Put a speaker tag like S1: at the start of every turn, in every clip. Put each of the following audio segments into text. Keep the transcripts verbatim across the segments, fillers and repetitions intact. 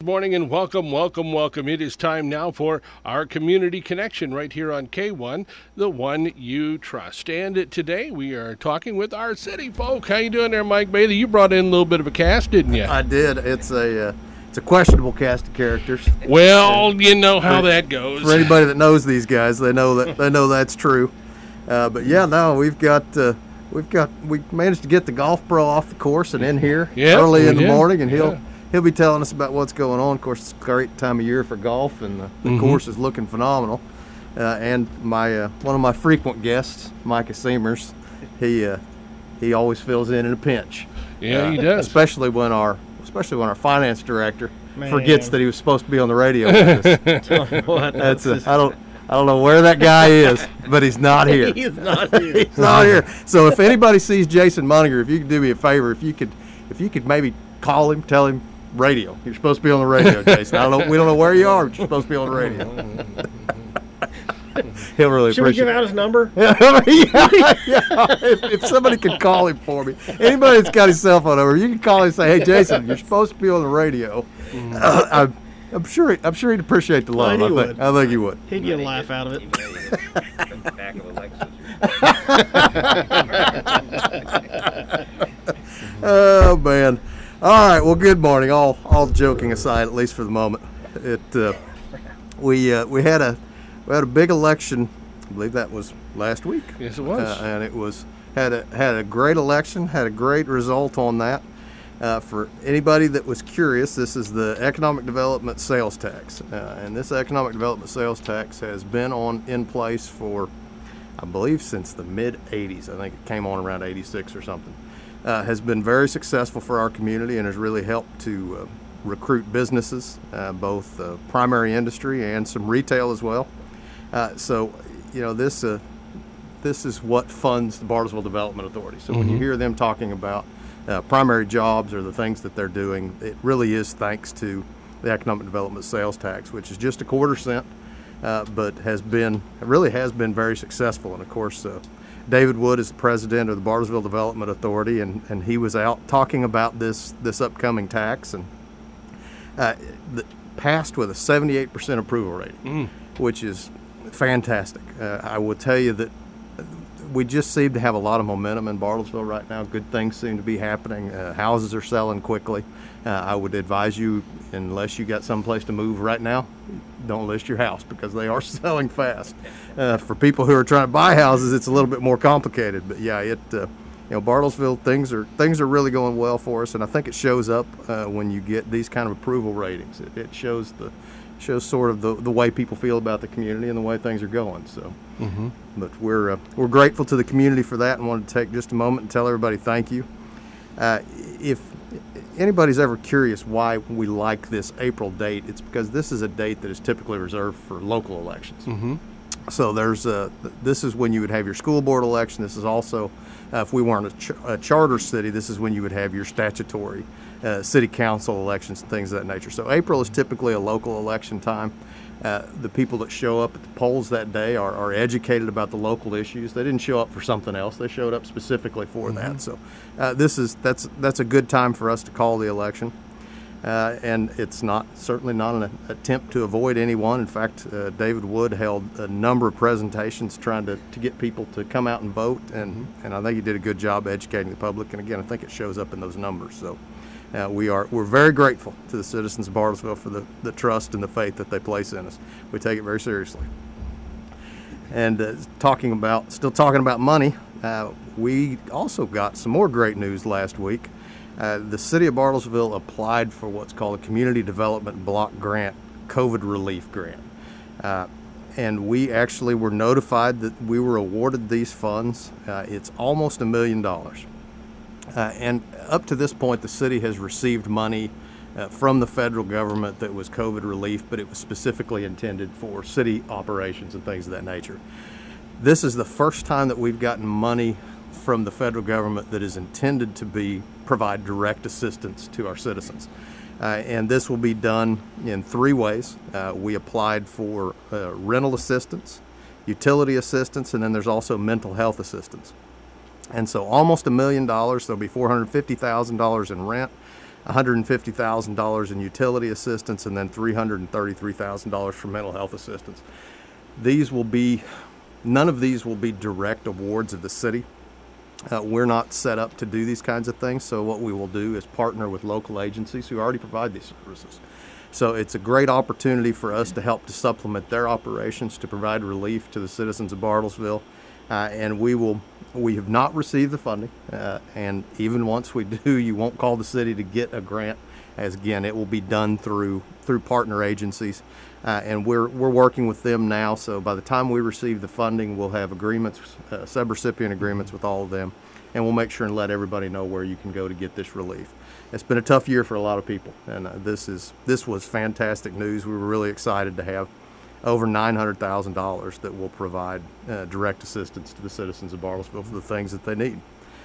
S1: morning and welcome, welcome, welcome. It is time now for our community connection right here on K one, the one you trust. And today we are talking with our city folk. How you doing there, Mike Bailey? You brought in a little bit of a cast, didn't you?
S2: I did. It's a uh, it's a questionable cast of characters.
S1: Well, you know how
S2: for,
S1: that goes.
S2: For anybody that knows these guys, they know that they know that's true. Uh, but yeah, no, we've got uh, we've got we managed to get the golf pro off the course and in here
S1: yeah,
S2: early in the
S1: did.
S2: morning, and he'll.
S1: Yeah.
S2: He'll be telling us about what's going on. Of course, it's a great time of year for golf, and the, the mm-hmm. course is looking phenomenal. Uh, and my uh, one of my frequent guests, Micah Seamers, he uh, he always fills in in a pinch.
S1: Yeah,
S2: uh,
S1: he does.
S2: Especially when our especially when our finance director Man. forgets that he was supposed to be on the radio with us.
S3: what?
S2: That's a, I don't I don't know where that guy is, but he's not here.
S3: He's not here.
S2: He's not here. So if anybody sees Jason Munninger, if you could do me a favor, if you could if you could maybe call him, tell him. Radio. You're supposed to be on the radio, Jason. I don't know. We don't know where you are, but you're supposed to be on the radio. He'll really
S3: Should
S2: appreciate it.
S3: Should we give out his number?
S2: Yeah, yeah, yeah. If, if somebody could call him for me, anybody that's got his cell phone number, you can call him and say, "Hey, Jason, you're supposed to be on the radio." Mm-hmm. Uh, I'm, I'm sure. He, I'm sure he'd appreciate the love.
S3: Well, he
S2: I think.
S3: would.
S2: I think he would.
S3: He'd get a laugh out of it.
S4: Back of Alexis.
S2: Oh man. All right. Well, good morning. All all joking aside, at least for the moment, it uh, we uh, we had a we had a big election. I believe that was last week.
S1: Yes, it was.
S2: Uh, and it was had a had a great election. Had a great result on that. Uh, for anybody that was curious, this is the economic development sales tax, uh, and this economic development sales tax has been on in place for, I believe, since the mid eighties. I think it came on around eighty-six or something. Uh, has been very successful for our community and has really helped to uh, recruit businesses, uh, both uh, primary industry and some retail as well. Uh, so, you know, this uh, this is what funds the Bartlesville Development Authority. So mm-hmm. when you hear them talking about uh, primary jobs or the things that they're doing, it really is thanks to the economic development sales tax, which is just a quarter cent, uh, but has been really has been very successful. And of course, uh, David Wood is the president of the Bartlesville Development Authority, and, and he was out talking about this this upcoming tax, and uh, the, passed with a seventy-eight percent approval rating, mm. which is fantastic. Uh, I will tell you that we just seem to have a lot of momentum in Bartlesville right now. Good things seem to be happening. Uh, houses are selling quickly. Uh, I would advise you, unless you got someplace to move right now, don't list your house because they are selling fast. Uh, for people who are trying to buy houses, it's a little bit more complicated. But yeah, it uh, you know Bartlesville things are things are really going well for us, and I think it shows up uh, when you get these kind of approval ratings. It, it shows the shows sort of the, the way people feel about the community and the way things are going. So, mm-hmm. but we're uh, we're grateful to the community for that, and want to take just a moment and tell everybody thank you. Uh, if anybody's ever curious why we like this April date, it's because this is a date that is typically reserved for local elections. Mm-hmm. So there's a, this is when you would have your school board election. This is also, uh, if we weren't a, ch- a charter city, this is when you would have your statutory uh, city council elections and things of that nature. So April is typically a local election time. Uh, the people that show up at the polls that day are, are educated about the local issues. They didn't show up for something else. They showed up specifically for mm-hmm. that. So uh, this is that's that's a good time for us to call the election. Uh, and it's not certainly not an attempt to avoid anyone. In fact, uh, David Wood held a number of presentations trying to, to get people to come out and vote, and, mm-hmm. and I think he did a good job educating the public. And again, I think it shows up in those numbers. So uh, we are we're very grateful to the citizens of Bartlesville for the, the trust and the faith that they place in us. We take it very seriously. And uh, talking about still talking about money, uh, we also got some more great news last week. Uh, the city of Bartlesville applied for what's called a Community Development Block Grant, COVID Relief Grant. Uh, and we actually were notified that we were awarded these funds. Uh, it's almost a million dollars. Uh, and up to this point, the city has received money uh, from the federal government that was COVID relief, but it was specifically intended for city operations and things of that nature. This is the first time that we've gotten money from the federal government that is intended to be provide direct assistance to our citizens. Uh, and this will be done in three ways. Uh, we applied for uh, rental assistance, utility assistance, and then there's also mental health assistance. And so almost a million dollars. There'll be four hundred fifty thousand dollars in rent, one hundred fifty thousand dollars in utility assistance, and then three hundred thirty-three thousand dollars for mental health assistance. These will be, none of these will be direct awards of the city. Uh, we're not set up to do these kinds of things, so what we will do is partner with local agencies who already provide these services. So it's a great opportunity for us to help to supplement their operations, to provide relief to the citizens of Bartlesville, uh, and we will. We have not received the funding, uh, and even once we do, you won't call the city to get a grant. As again, it will be done through through partner agencies, uh, and we're we're working with them now. So by the time we receive the funding, we'll have agreements, uh, subrecipient agreements with all of them, and we'll make sure and let everybody know where you can go to get this relief. It's been a tough year for a lot of people, and uh, this is this was fantastic news. We were really excited to have over nine hundred thousand dollars that will provide uh, direct assistance to the citizens of Bartlesville for the things that they need.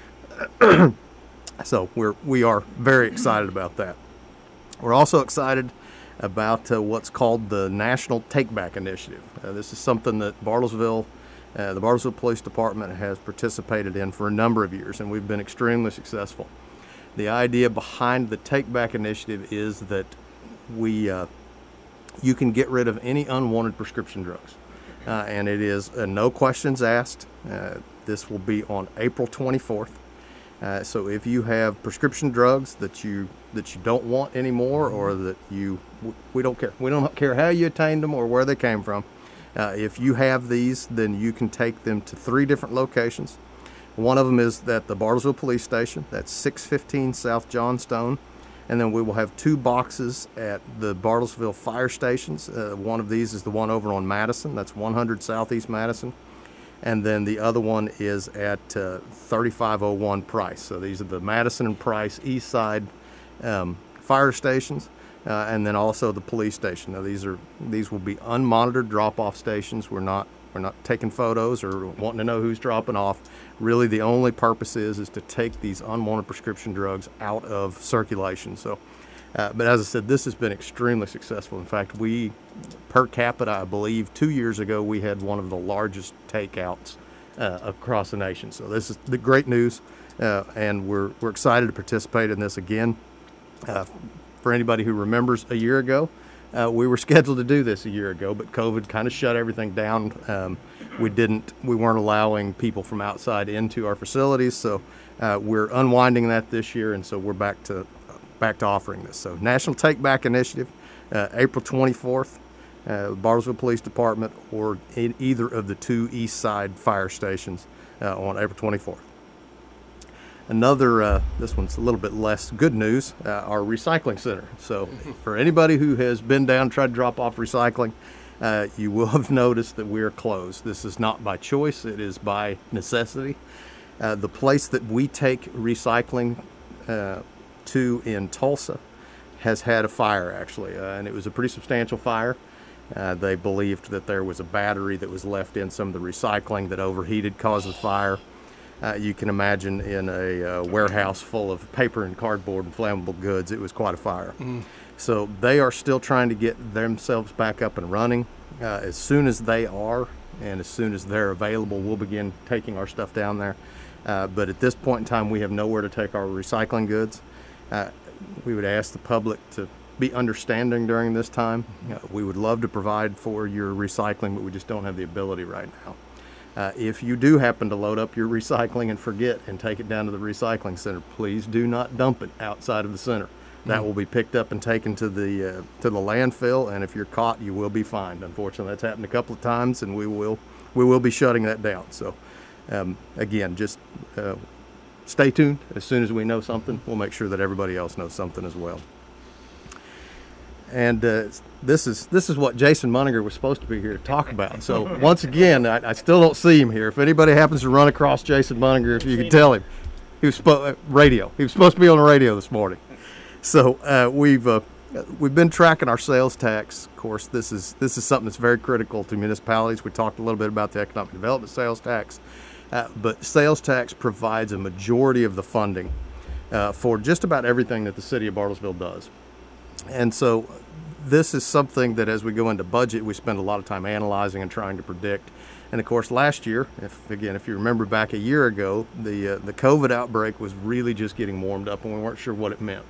S2: So we're we are very excited about that. We're also excited about uh, what's called the National Take Back Initiative. Uh, this is something that Bartlesville, uh, the Bartlesville Police Department has participated in for a number of years, and we've been extremely successful. The idea behind the Take Back Initiative is that we uh, you can get rid of any unwanted prescription drugs, uh, and it is uh, no questions asked. Uh, this will be on April twenty-fourth. Uh, so if you have prescription drugs that you that you don't want anymore, or that you we don't care we don't care how you attained them or where they came from, uh, if you have these, then you can take them to three different locations. One of them is at the Bartlesville Police Station. That's six fifteen South Johnstone. And then we will have two boxes at the Bartlesville fire stations. Uh, one of these is the one over on Madison. That's one hundred Southeast Madison. And then the other one is at uh, thirty-five oh one Price. So these are the Madison and Price East Side um, fire stations, uh, and then also the police station. Now these are these will be unmonitored drop-off stations. We're not we're not taking photos or wanting to know who's dropping off. Really, the only purpose is is to take these unwanted prescription drugs out of circulation. So, uh, but as I said, this has been extremely successful. In fact, we per capita, I believe, two years ago, we had one of the largest takeouts uh, across the nation. So this is the great news, uh, and we're we're excited to participate in this again. Uh, for anybody who remembers, a year ago, uh, we were scheduled to do this a year ago, but COVID kind of shut everything down. Um, we didn't, we weren't allowing people from outside into our facilities, so uh, we're unwinding that this year, and so we're back to back to offering this. So National Take Back Initiative, uh, April twenty-fourth. Uh, Bartlesville Police Department, or in either of the two East Side fire stations uh, on April twenty-fourth. Another, uh, this one's a little bit less good news, uh, our recycling center. So for anybody who has been down, tried to drop off recycling, uh, you will have noticed that we are closed. This is not by choice, it is by necessity. Uh, the place that we take recycling uh, to in Tulsa has had a fire, actually, uh, and it was a pretty substantial fire. Uh, they believed that there was a battery that was left in some of the recycling that overheated, caused the fire. Uh, you can imagine in a uh, warehouse full of paper and cardboard and flammable goods, it was quite a fire. Mm. So they are still trying to get themselves back up and running. Uh, as soon as they are, and as soon as they're available, we'll begin taking our stuff down there. Uh, but at this point in time, we have nowhere to take our recycling goods. Uh, we would ask the public to be understanding during this time. Uh, we would love to provide for your recycling, but we just don't have the ability right now. Uh, if you do happen to load up your recycling and forget and take it down to the recycling center, please do not dump it outside of the center. That mm-hmm. will be picked up and taken to the uh, to the landfill, and if you're caught, you will be fined. Unfortunately, that's happened a couple of times, and we will we will be shutting that down. So, um, again, just uh, stay tuned. As soon as we know something, we'll make sure that everybody else knows something as well. And uh, this is this is what Jason Munninger was supposed to be here to talk about. So once again, I, I still don't see him here. If anybody happens to run across Jason Munninger, if you could tell him, he was spo- radio. He was supposed to be on the radio this morning. So uh, we've uh, we've been tracking our sales tax. Of course, this is this is something that's very critical to municipalities. We talked a little bit about the economic development sales tax, uh, but sales tax provides a majority of the funding uh, for just about everything that the city of Bartlesville does. And so this is something that as we go into budget, we spend a lot of time analyzing and trying to predict. And of course, last year, if again, if you remember back a year ago, the uh, the COVID outbreak was really just getting warmed up, and we weren't sure what it meant.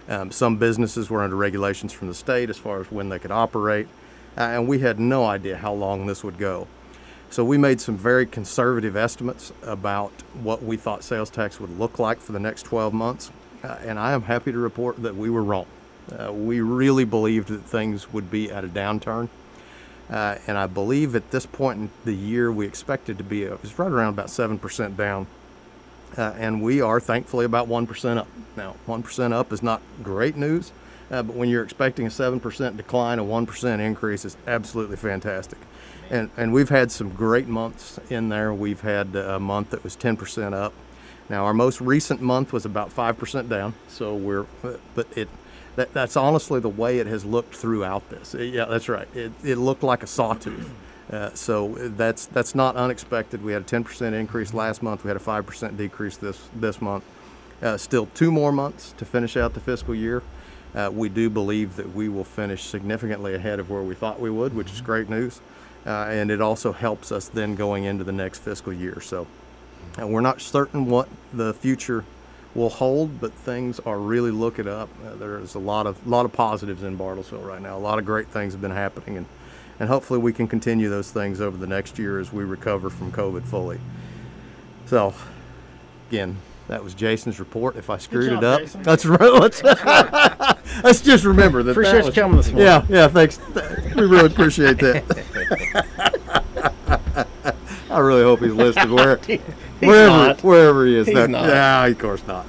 S2: Um, some businesses were under regulations from the state as far as when they could operate, uh, and we had no idea how long this would go. So we made some very conservative estimates about what we thought sales tax would look like for the next twelve months, uh, and I am happy to report that we were wrong. Uh, we really believed that things would be at a downturn, uh, and I believe at this point in the year we expected to be, it was right around about seven percent down. Uh, and we are thankfully about one percent up. Now, one percent up is not great news, uh, but when you're expecting a seven percent decline, a one percent increase is absolutely fantastic. And and we've had some great months in there. We've had a month that was ten percent up. Now, our most recent month was about five percent down, so we're, but it, that, that's honestly the way it has looked throughout this. Yeah, that's right. It, it looked like a sawtooth. Uh, so that's that's not unexpected. We had a ten percent increase last month. We had a five percent decrease this this month. Uh, still two more months to finish out the fiscal year. Uh, we do believe that we will finish significantly ahead of where we thought we would, which is great news. Uh, and it also helps us then going into the next fiscal year. So uh, we're not certain what the future will hold, but things are really looking up. Uh, there's a lot of lot of positives in Bartlesville right now. A lot of great things have been happening, and And hopefully we can continue those things over the next year as we recover from COVID fully. So, again, that was Jason's report. If I screwed
S3: job,
S2: it up,
S3: Jason.
S2: that's right. Let's, let's just remember that.
S3: Appreciate
S2: that
S3: you
S2: was,
S3: coming this morning.
S2: Yeah, yeah, thanks. We really appreciate that. I really hope he's listening where, wherever,
S3: not.
S2: wherever he is.
S3: He's
S2: No,
S3: not.
S2: no, of course not.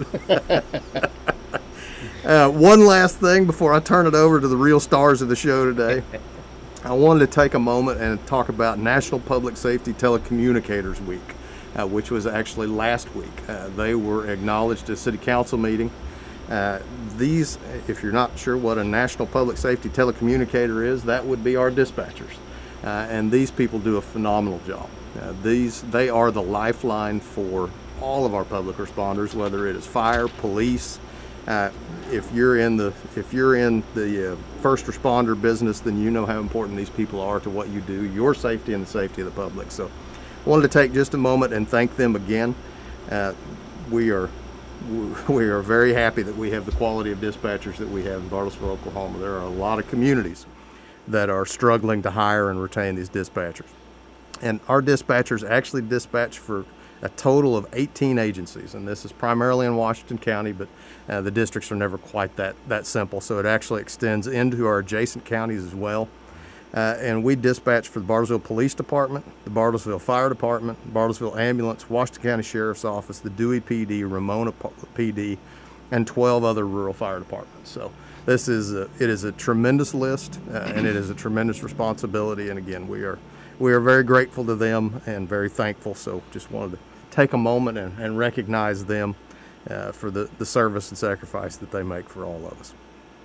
S2: uh, one last thing before I turn it over to the real stars of the show today. I wanted to take a moment and talk about National Public Safety Telecommunicators Week, uh, which was actually last week. Uh, they were acknowledged at a city council meeting. Uh, these, if you're not sure what a National Public Safety Telecommunicator is, that would be our dispatchers. Uh, and these people do a phenomenal job. Uh, these, they are the lifeline for all of our public responders, whether it is fire, police. Uh, if you're in the if you're in the uh, first responder business, then you know how important these people are to what you do, your safety and the safety of the public. So I wanted to take just a moment and thank them again. Uh, we are we are very happy that we have the quality of dispatchers that we have in Bartlesville, Oklahoma. There are a lot of communities that are struggling to hire and retain these dispatchers. And our dispatchers actually dispatch for a total of eighteen agencies, and this is primarily in Washington County, but uh, the districts are never quite that, that simple, so it actually extends into our adjacent counties as well. Uh, and we dispatch for the Bartlesville Police Department, the Bartlesville Fire Department, Bartlesville Ambulance, Washington County Sheriff's Office, the Dewey P D, Ramona P D, and twelve other rural fire departments. So this is a, it is a tremendous list, uh, and it is a tremendous responsibility, and again, we are we are very grateful to them and very thankful, so just wanted to take a moment and, and recognize them uh, for the, the service and sacrifice that they make for all of us.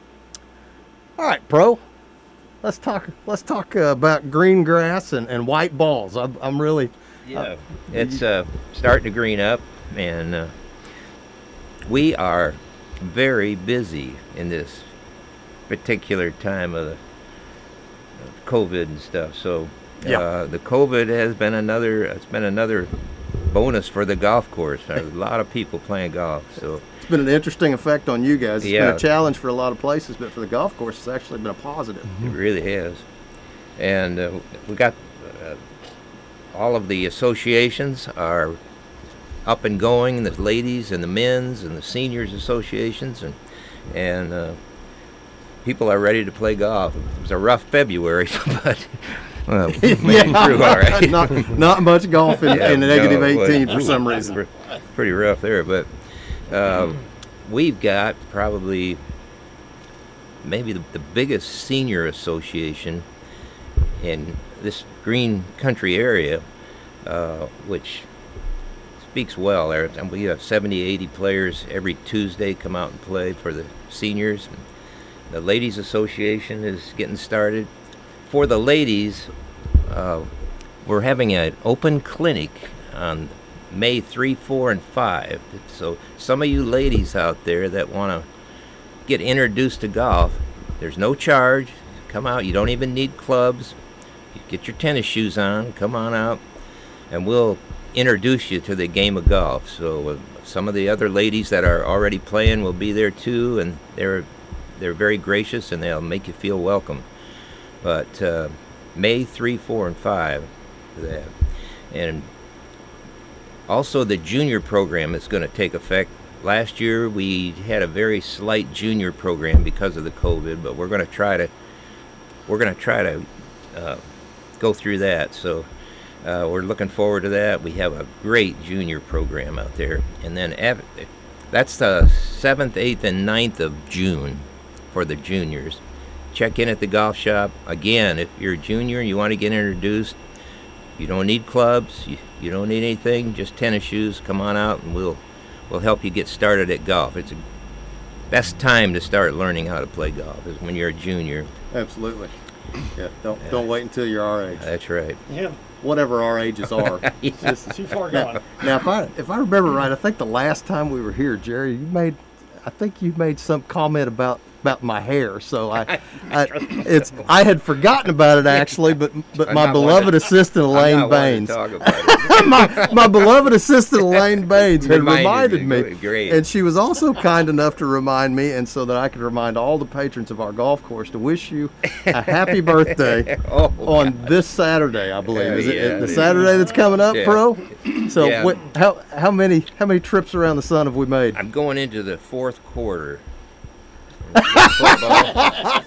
S2: All right, Pro, let's talk let's talk uh, about green grass and, and white balls. I'm, I'm really...
S4: Yeah,
S2: uh,
S4: it's uh, starting to green up, and uh, we are very busy in this particular time of the of COVID and stuff. So
S2: Yeah.
S4: uh, the COVID has been another, it's been another bonus for the golf course. There's a lot of people playing golf, so
S2: It's been an interesting effect on you guys. It's
S4: Yeah.
S2: been a challenge for a lot of places, but for the golf course, it's actually been a positive.
S4: it really has. And uh, we got uh, all of the associations are up and going, the ladies and the men's and the seniors associations, and and uh, people are ready to play golf. It was a rough February, but well, we made it through all right.
S2: not, not much golf in,
S4: Yeah,
S2: in the negative
S4: no, it
S2: eighteen
S4: was-
S2: for some
S4: it was
S2: reason.
S4: pre- Pretty rough there, but uh, we've got probably maybe the, the biggest senior association in this green country area, uh, which speaks well. There, and we have seventy, eighty players every Tuesday come out and play for the seniors. The ladies association is getting started. For the ladies, uh, we're having an open clinic on May three, four, and five. So some of you ladies out there that want to get introduced to golf, there's no charge. Come out. You don't even need clubs. You get your tennis shoes on. Come on out, and we'll introduce you to the game of golf. So uh, some of the other ladies that are already playing will be there too, and they're they're very gracious and they'll make you feel welcome. But uh, May three, four, and five for that. And also the junior program is going to take effect. Last year we had a very slight junior program because of the COVID, but we're going to try to we're going to try to uh, go through that. So uh, we're looking forward to that. We have a great junior program out there, and then av- that's the seventh, eighth, and ninth of June for the juniors. Check in at the golf shop. Again, if you're a junior and you want to get introduced, you don't need clubs, you, you don't need anything, just tennis shoes. Come on out and we'll we'll help you get started at golf. It's the best time to start learning how to play golf is when you're a junior.
S2: Absolutely. Yeah. Don't don't wait until you're our age.
S4: That's right.
S3: Yeah,
S2: Whatever our ages are. It's just-
S3: too far
S2: now,
S3: gone.
S2: now, if I if I remember right, I think the last time we were here, Jerry, you made, I think you made some comment about about my hair. So I, I it's I had forgotten about it actually, but but
S4: I'm
S2: my
S4: not
S2: beloved
S4: wanting-
S2: assistant
S4: I'm
S2: Elaine
S4: not wanting
S2: Baines,
S4: to talk about it.
S2: my my beloved assistant Elaine Baines had
S4: Reminded
S2: reminded
S4: you.
S2: me,
S4: Great.
S2: and she was also kind enough to remind me, and so that I could remind all the patrons of our golf course to wish you a happy birthday
S4: Oh,
S2: on this Saturday, I believe.
S4: Yeah,
S2: Is it
S4: yeah,
S2: the
S4: it is.
S2: Saturday that's coming up,
S4: Yeah.
S2: Pro? So
S4: Yeah.
S2: what, how how many how many trips around the sun have we made?
S4: I'm going into the fourth quarter. Football.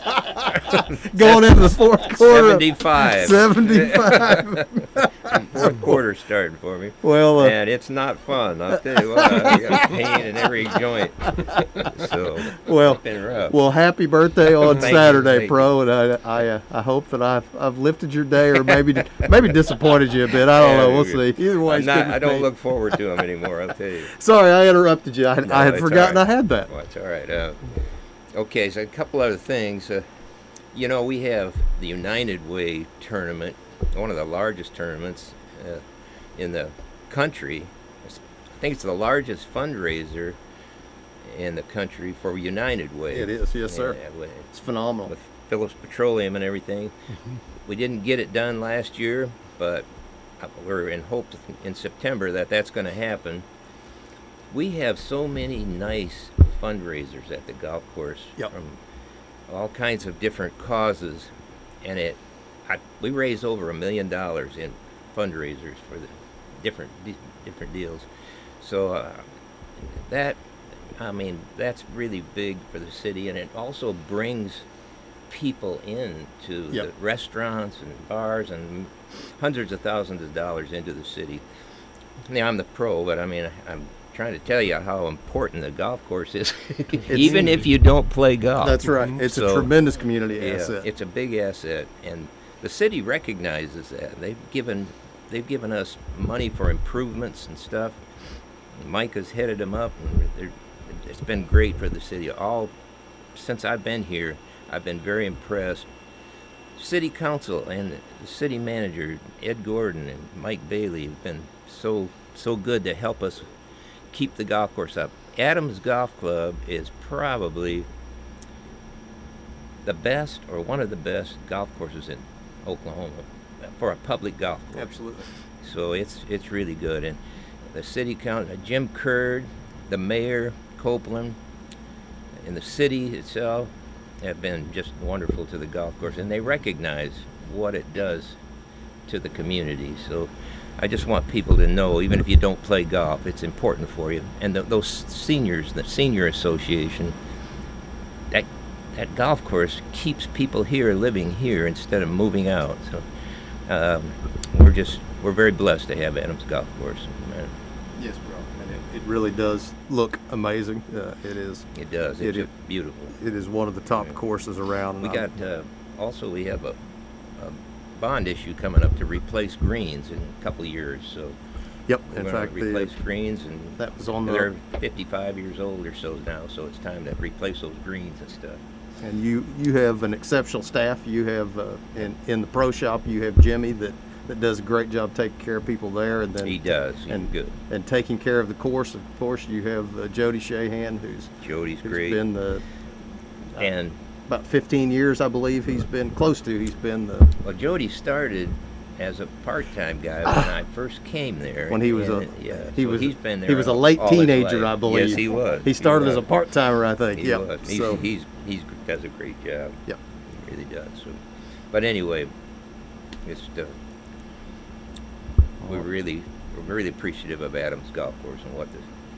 S2: Going into the fourth quarter.
S4: seventy-five.
S2: seventy-five.
S4: Fourth quarter starting for me.
S2: Well, uh,
S4: And it's not fun. I'll tell you what, I got pain in every joint. So
S2: well,
S4: it's been rough.
S2: well, happy birthday on
S4: Thank you,
S2: Saturday,
S4: thank
S2: Pro, and I I, uh, I hope that I've I've lifted your day, or maybe maybe disappointed you a bit. I don't
S4: Yeah,
S2: know. We'll
S4: maybe.
S2: see. Either way,
S4: I'm
S2: it's
S4: not,
S2: good with
S4: I don't
S2: me.
S4: look forward to them anymore, I'll tell you.
S2: Sorry, I interrupted you. I,
S4: No,
S2: I had
S4: it's
S2: forgotten
S4: all right.
S2: I had that.
S4: Well, it's all right. Uh, okay, so a couple other things. Uh, you know, we have the United Way tournament, one of the largest tournaments uh, in the country. It's, I think it's the largest fundraiser in the country for United Way.
S2: It is, yes, sir.
S4: Yeah, with,
S2: It's phenomenal.
S4: with Phillips Petroleum and everything. We didn't get it done last year, but uh, we're in hopes in September that that's going to happen. We have so many nice fundraisers at the golf course
S2: Yep.
S4: from all kinds of different causes, and it I, we raise over a million dollars in fundraisers for the different di- different deals. So uh, that I mean that's really big for the city, and it also brings people in to
S2: Yep.
S4: the restaurants and bars and hundreds of thousands of dollars into the city. Now, I'm the pro, but I mean, I'm trying to tell you how important the golf course is, even if you don't play golf.
S2: That's right. It's a
S4: So,
S2: tremendous community
S4: yeah,
S2: asset.
S4: it's a big asset, and the city recognizes that. They've given they've given us money for improvements and stuff. Mike has headed them up, and they're- it's been great for the city. All since I've been here, I've been very impressed. City council and the city manager Ed Gordon and Mike Bailey have been so so good to help us keep the golf course up. Adams Golf Club is probably the best or one of the best golf courses in Oklahoma for a public golf course.
S2: Absolutely.
S4: So it's it's really good. And the city council, Jim Curd, the mayor, Copeland, and the city itself have been just wonderful to the golf course, and they recognize what it does to the community. So I just want people to know, even if you don't play golf, it's important for you. And th those seniors, the senior association, that that golf course keeps people here living here instead of moving out. So um, we're just we're very blessed to have Adams Golf Course. Uh,
S2: Yes, bro. And it, it really does look amazing. Uh, it is.
S4: It does.
S2: It
S4: It's
S2: is.
S4: just beautiful.
S2: It is one of the top courses around.
S4: We
S2: and I'm-
S4: got uh, also we have a, a bond issue coming up to replace greens in a couple of years. So
S2: Yep.
S4: we're
S2: In
S4: going
S2: fact,
S4: to
S2: the,
S4: replace greens, and
S2: that was on the.
S4: they're fifty-five years old or so now. So it's time to replace those greens and stuff.
S2: And you you have an exceptional staff. You have uh, in in the pro shop. You have Jimmy that, that does a great job taking care of people there, and then
S4: He does. He's
S2: and
S4: good.
S2: and taking care of the course. Of course, you have uh, Jody Shahan, who's
S4: Jody's
S2: who's
S4: great.
S2: been the
S4: and
S2: about fifteen years, I believe he's been close to. He's been the
S4: well, Jody started as a part-time guy when I first came there.
S2: When he was
S4: and,
S2: a
S4: yeah,
S2: he
S4: so
S2: was
S4: he's been there.
S2: he was a
S4: all-
S2: late
S4: all his
S2: teenager,
S4: life.
S2: I believe.
S4: Yes, he was.
S2: He started as a
S4: was.
S2: part timer, I think.
S4: He
S2: Yep.
S4: was. He's,
S2: So
S4: he's he's does a great job.
S2: Yep.
S4: He really does. So, but anyway, it's uh, we're really we're really appreciative of Adams Golf Course and what the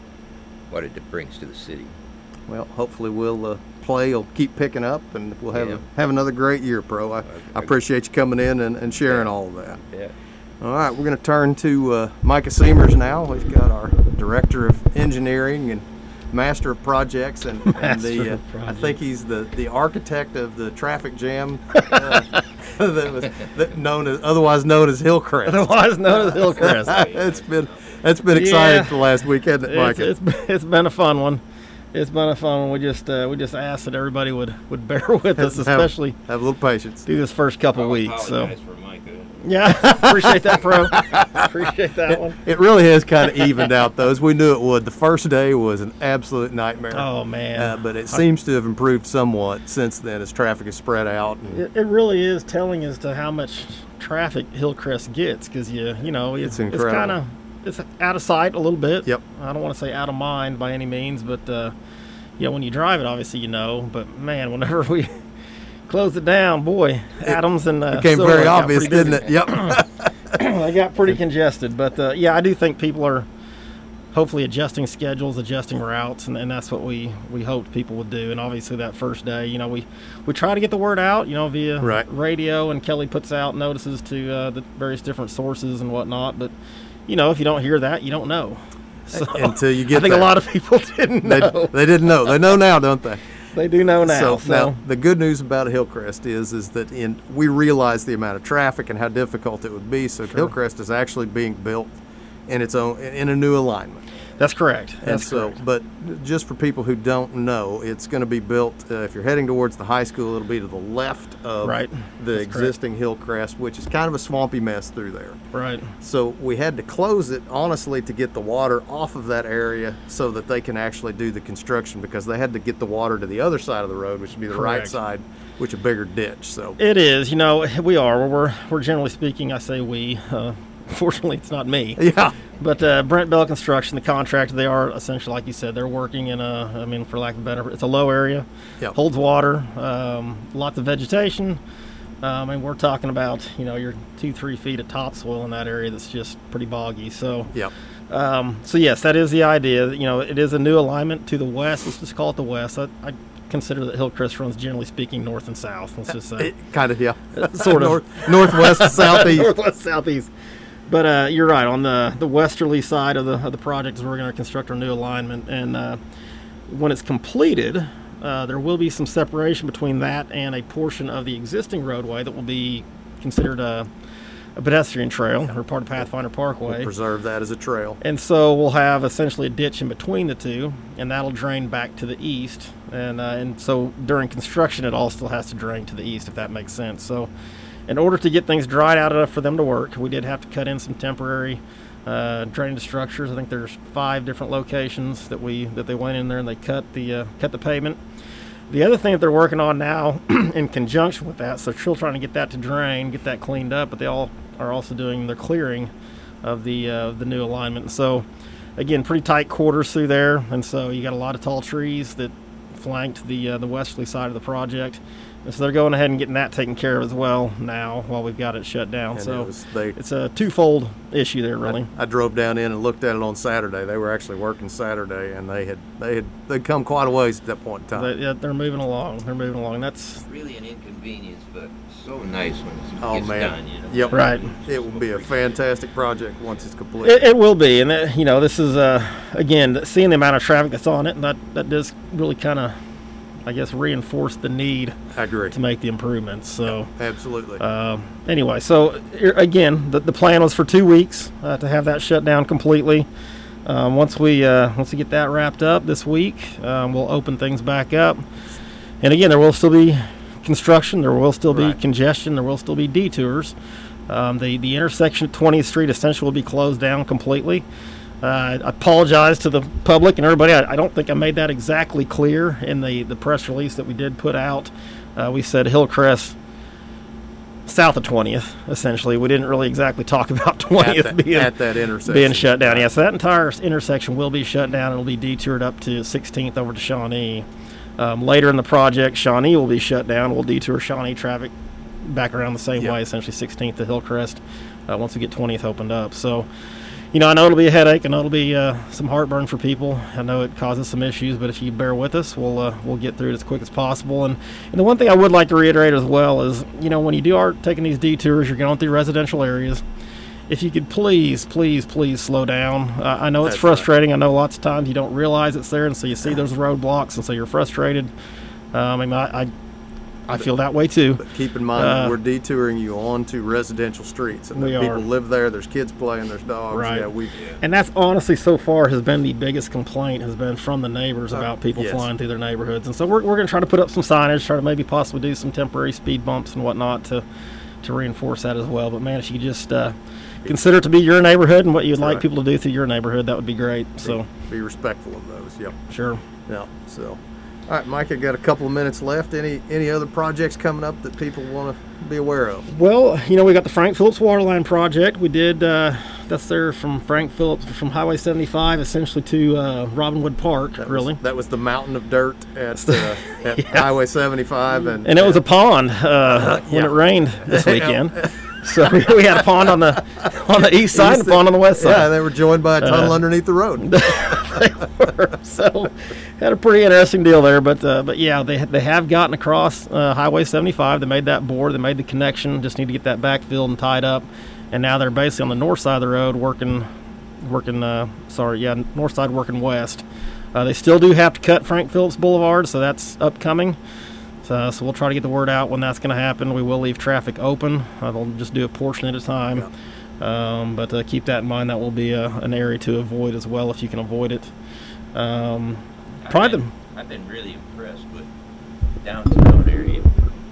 S4: what it brings to the city.
S2: well, hopefully we'll uh, play will keep picking up, and we'll have
S4: Yeah.
S2: a, have another great year, Pro. I, I
S4: I-
S2: appreciate you coming in and, and sharing all of that.
S4: Yeah.
S2: All right, we're going to turn to uh, Micah Seamers now. We've got our Director of Engineering and Master of Projects, and, and
S3: Master
S2: the uh,
S3: of
S2: I
S3: Projects.
S2: think he's the, the architect of the traffic jam uh, that was that known as otherwise known as Hillcrest.
S3: Otherwise known as Hillcrest.
S2: it's been it's been exciting
S3: Yeah.
S2: for the last week, hasn't it,
S3: It's,
S2: Micah?
S3: it's, been- it's been a fun one. It's been a fun one. We just uh, we just asked that everybody would, would bear with us,
S2: Have-
S3: especially
S2: have a little patience.
S3: through this first couple
S4: I
S3: weeks. So
S4: apologize for Micah.
S3: yeah, appreciate that, Pro. Appreciate that one.
S2: It really has kind of evened out, though, as we knew it would. The first day was an absolute nightmare.
S3: Oh man,
S2: Uh, but it seems to have improved somewhat since then as traffic is spread out. And
S3: It, it really is telling as to how much traffic Hillcrest gets, because you you know
S2: It's
S3: it's,
S2: incredible.
S3: kind of it's out of sight a little bit.
S2: Yep.
S3: I don't want to say out of mind by any means, but uh, you know, when you drive it, obviously you know. But man, whenever we closed it down, boy, Adams and uh,
S2: became
S3: Silver
S2: very
S3: got
S2: obvious,
S3: pretty
S2: didn't
S3: busy.
S2: it? Yep.
S3: They got pretty congested, but uh, yeah, I do think people are hopefully adjusting schedules, adjusting routes, and, and that's what we, we hoped people would do. And obviously that first day, you know, we, we try to get the word out, you know, via
S2: Right.
S3: radio, and Kelly puts out notices to uh, the various different sources and whatnot. But, you know, if you don't hear that, you don't know. So
S2: Until you get
S3: I think
S2: there.
S3: a lot of people didn't
S2: They,
S3: know.
S2: they didn't know. They know now, don't they?
S3: They do know now.
S2: So,
S3: So,
S2: now the good news about Hillcrest is is that in we realize the amount of traffic and how difficult it would be. So Hillcrest is actually being built in its own in a new alignment.
S3: that's correct.
S2: And
S3: That's
S2: so,
S3: correct.
S2: but just for people who don't know, it's going to be built. Uh, if you're heading towards the high school, it'll be to the left of
S3: Right.
S2: the
S3: That's
S2: existing Hillcrest, which is kind of a swampy mess through there.
S3: Right.
S2: So we had to close it, honestly, to get the water off of that area so that they can actually do the construction, because they had to get the water to the other side of the road, which would be the right
S3: Correct.
S2: side, which a bigger ditch. So
S3: It is, you know, we are. We're, we're generally speaking, I say we. Uh, fortunately, it's not me.
S2: yeah,
S3: But uh, Brent Bell Construction, the contractor, they are essentially, like you said, they're working in a, I mean, for lack of a better, it's a low area,
S2: Yep.
S3: holds water, um, lots of vegetation. Um, and we're talking about, you know, you're two, three feet of topsoil in that area that's just pretty boggy. So,
S2: yep,
S3: um, so yes, that is the idea. You know, it is a new alignment to the west. Let's just call it the west. I, I consider that Hillcrest runs, generally speaking, north and south. Let's just say.
S2: it kind of yeah,
S3: Sort of.
S2: North, northwest to southeast.
S3: Northwest, southeast. But uh, you're right. On the, the westerly side of the of the project is where we're going to construct our new alignment. And uh, when it's completed, uh, there will be some separation between that and a portion of the existing roadway that will be considered a, a pedestrian trail or part of Pathfinder Parkway.
S2: Preserve that as a trail.
S3: And so we'll have essentially a ditch in between the two, and that'll drain back to the east. And uh, and so during construction, it all still has to drain to the east, if that makes sense. So in order to get things dried out enough for them to work, we did have to cut in some temporary uh, drainage structures. I think there's five different locations that we that they went in there and they cut the uh, cut the pavement. The other thing that they're working on now, in conjunction with that, so they're still trying to get that to drain, get that cleaned up, but they all are also doing their clearing of the uh, the new alignment. So, again, pretty tight quarters through there, and so you got a lot of tall trees that flanked the uh, the westerly side of the project. And so they're going ahead and getting that taken care of as well now while we've got it shut down.
S2: And
S3: so
S2: it was, they,
S3: it's a twofold issue there, really.
S2: I, I drove down in and looked at it on Saturday. They were actually working Saturday, and they had they had they'd come quite a ways at that point in time.
S3: They, yeah, they're moving along. They're moving along. That's
S4: Really an inconvenience, but so nice when it
S2: Oh,
S4: gets
S2: man.
S4: done. You know?
S2: Yep.
S3: Right.
S2: It will be a fantastic project once it's complete.
S3: It, it will be, and that, you know, this is uh, again seeing the amount of traffic that's on it, and that that does really kind of, I guess, reinforce the need
S2: I agree.
S3: to make the improvements. So,
S2: Absolutely.
S3: um, anyway, so here- again, the, the plan was for two weeks uh, to have that shut down completely. Um, once we uh, once we get that wrapped up this week, um, we'll open things back up. And again, there will still be construction, there will still be
S2: Right.
S3: congestion, there will still be detours. Um, the the intersection at twentieth Street essentially will be closed down completely. Uh, I apologize to the public and everybody. I, I don't think I made that exactly clear in the, the press release that we did put out. Uh, we said Hillcrest south of twentieth, essentially. We didn't really exactly talk about twentieth
S2: at that,
S3: being,
S2: at that intersection.
S3: being shut down. Yeah, so that entire intersection will be shut down. It'll be detoured up to sixteenth over to Shawnee. Um, later in the project, Shawnee will be shut down. We'll detour Shawnee traffic back around the same
S2: yep.
S3: way, essentially sixteenth to Hillcrest, uh, once we get twentieth opened up. So, you know, I know it'll be a headache. I know it'll be uh, some heartburn for people. I know it causes some issues, but if you bear with us, we'll uh, we'll get through it as quick as possible. And, and the one thing I would like to reiterate as well is, you know, when you do are taking these detours, you're going through residential areas. If you could please, please, please slow down. Uh, I know it's
S2: That's
S3: frustrating. Right. I know lots of times you don't realize it's there, and so you see those roadblocks, and so you're frustrated. Um, I mean, I, I I feel that way too.
S2: But keep in mind,
S3: uh,
S2: we're detouring you onto residential streets, and
S3: we
S2: people
S3: are.
S2: live there. There's kids playing. There's dogs.
S3: Right.
S2: Yeah, we.
S3: And that's honestly so far has been the biggest complaint has been from the neighbors about people
S2: yes.
S3: flying through their neighborhoods. And so we're we're going to try to put up some signage, try to maybe possibly do some temporary speed bumps and whatnot to to reinforce that as well. But man, if you could just uh, consider it to be your neighborhood and what you'd
S2: That's
S3: like
S2: right.
S3: people to do through your neighborhood, that would be great.
S2: Be,
S3: So
S2: be respectful of those. Yep.
S3: sure.
S2: Yeah. So. All right, Mike, I got a couple of minutes left. Any any other projects coming up that people want to be aware of?
S3: Well, you know, we got the Frank Phillips Waterline project. We did, uh, that's there from Frank Phillips, from Highway seventy-five, essentially to uh, Robinwood Park,
S2: That
S3: really.
S2: Was, that was the mountain of dirt at, uh, at yeah. Highway seventy-five. And,
S3: and it was a pond uh, when
S2: yeah.
S3: it rained this weekend. So we had a pond on the on the east side and a pond on the west side.
S2: Yeah, they were joined by a tunnel
S3: uh,
S2: underneath the road.
S3: They were. So had a pretty interesting deal there. But uh, but yeah, they they have gotten across uh, Highway seventy-five. They made that bore. They made the connection. Just need to get that backfilled and tied up. And now they're basically on the north side of the road working, working. Uh, sorry, yeah, north side working west. Uh, they still do have to cut Frank Phillips Boulevard, so that's upcoming. So, so we'll try to get the word out when that's going to happen. We will leave traffic open. Uh, they'll just do a portion at a time. Yeah. Um, but uh, keep that in mind. That will be a, an area to avoid as well if you can avoid it. Um,
S4: I've, been, I've been really impressed with the downtown area.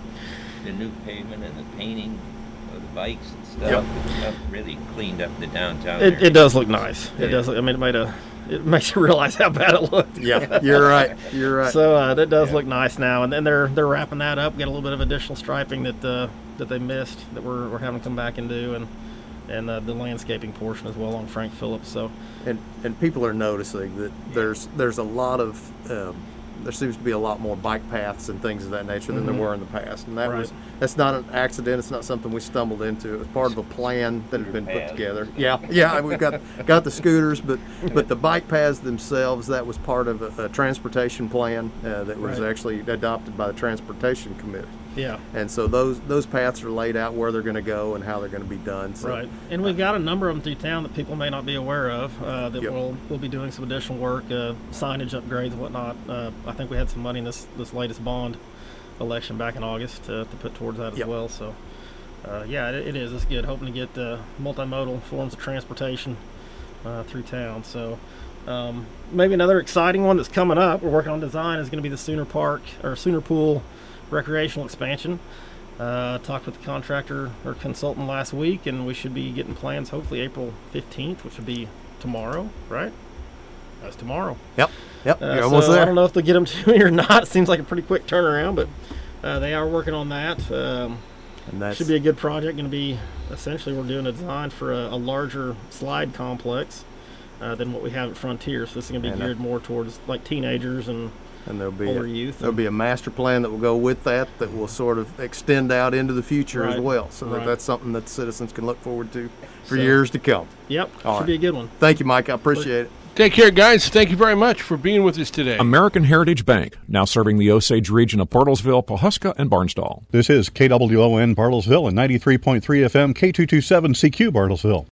S4: The new pavement and the painting of the bikes and stuff. Yep. Stuff really cleaned up the downtown
S3: it,
S4: area.
S3: it does look nice.
S4: Yeah.
S3: It does. Look, I mean, it made a. It makes you realize how bad it looked.
S2: Yeah, you're right. You're right.
S3: So uh, that does
S4: Yeah.
S3: look nice now, and then they're they're wrapping that up. Got a little bit of additional striping that uh, that they missed that we're, we're having to come back and do, and and uh, the landscaping portion as well on Frank Phillips. So
S2: and and people are noticing that there's there's a lot of um, there seems to be a lot more bike paths and things of that nature than
S3: Mhm.
S2: there were in the past, and that
S3: Right.
S2: was that's not an accident. It's not something we stumbled into. It was part of a plan that had been put together. Yeah, yeah. We got got the scooters, but but the bike paths themselves, that was part of a, a transportation plan uh, that was
S3: Right.
S2: actually adopted by the Transportation Committee.
S3: yeah.
S2: And so those those paths are laid out where they're going to go and how they're going to be done. So.
S3: Right, and we've got a number of them through town that people may not be aware of. Uh, that
S2: Yep.
S3: we'll we'll be doing some additional work, uh, signage upgrades, and whatnot. Uh, I think we had some money in this this latest bond election back in August to, to put towards that as
S2: Yep.
S3: well. So, uh, yeah, it, it is. It's good. Hoping to get uh, multimodal forms of transportation uh, through town. So. Um, maybe another exciting one that's coming up. We're working on design is going to be the Sooner Park or Sooner Pool recreational expansion. Uh, talked with the contractor or consultant last week, and we should be getting plans hopefully April fifteenth, which would be tomorrow, right? That's tomorrow.
S2: Yep. Yep.
S3: Uh,
S2: You're almost
S3: so
S2: there.
S3: I don't know if they'll get them to me or not. Seems like a pretty quick turnaround, but uh, they are working on that. Um,
S2: And that's
S3: should be a good project. Going to be essentially we're doing a design for a, a larger slide complex uh, than what we have at Frontier. So this is going to be
S2: And, uh,
S3: geared more towards like teenagers and
S2: and there'll be
S3: older
S2: a,
S3: youth.
S2: there'll be a master plan that will go with that that will sort of extend out into the future as
S3: Right.
S2: well. So that
S3: Right.
S2: that's something that citizens can look forward to for
S3: So-
S2: years to come.
S3: Yep,
S2: All
S3: should
S2: right.
S3: be a good one.
S2: Thank you, Mike. I appreciate it.
S1: Take care, guys. Thank you very much for being with us today.
S5: American Heritage Bank, now serving the Osage region of Bartlesville, Pawhuska, and Barnsdall.
S6: This is K W O N Bartlesville and ninety-three point three F M K two twenty-seven C Q Bartlesville.